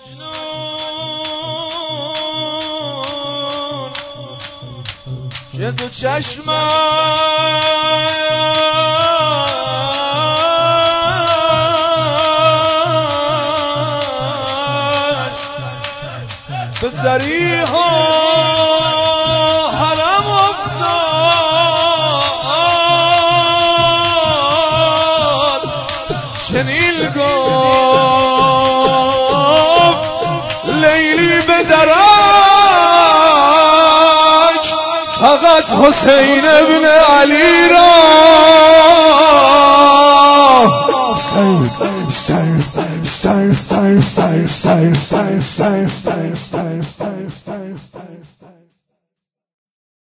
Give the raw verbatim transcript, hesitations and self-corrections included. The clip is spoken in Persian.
که دو چشمش به زریحا حرم افتاد چنین گفت لیلی به درج فقط حسین ابن علی را سر سر سر سر سر سر سر سر سر سر سر سر سر سر